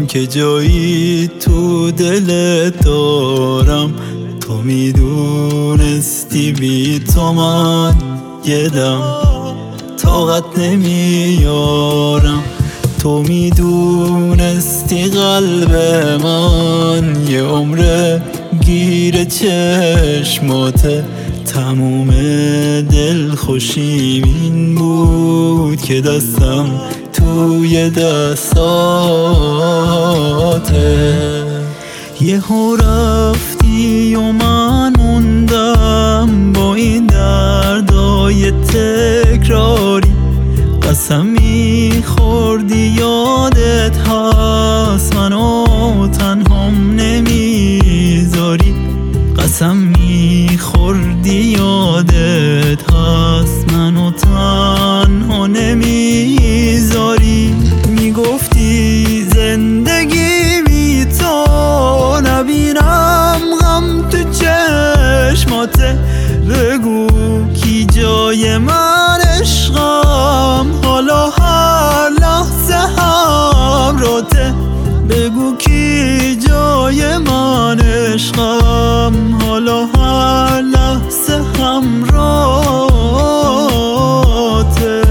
که جایی تو دلت دارم. تو میدونستی بی تو من یه دم طاقت نمیارم. تو میدونستی قلب من یه عمره گیر چشماته. تموم دل خوشیم این بود که دستم توی دستاته. یهو رفتی و من موندم با این دردای تکراری. قسم میخوردی یادت هست منو تنهام نمیذاری. قسم میخوردی یادت هست منو تنها نمیذاری. میگفتی زندگی بی تو نبینم غم تو چشماته. بگو کی جای من عشقم حالا هر لحظه همراته. بگو کی جای من عشقم حالا هر لحظه همراته.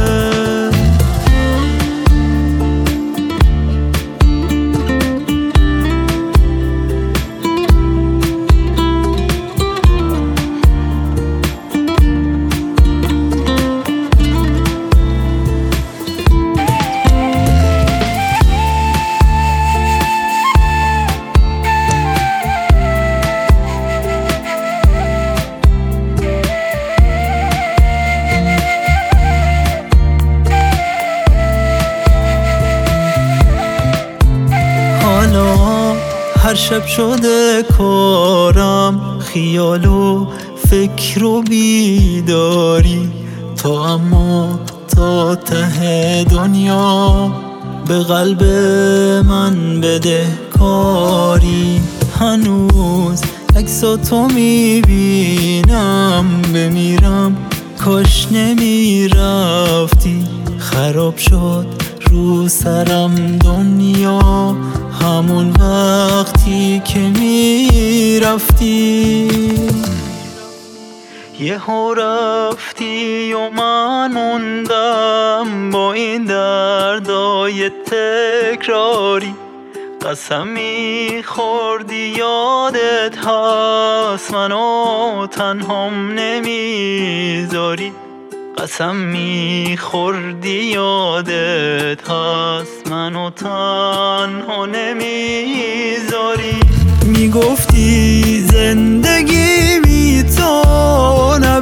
هر شب شده کارم خیال و فکر و بیداری. تو اما تا ته دنیا به قلب من بده کاری. هنوز عکساتو میبینم بمیرم کاش نمیرفتی. خراب شد رو سرم دنیا همون وقتی که میرفتی. یهو رفتی و من موندم با این دردای تکراری. قسم میخوردی یادت هست منو تنهام نمیذاری. قسم میخوردی یادت هست منو تنها نمیذاری. میگفتی زندگی بی تو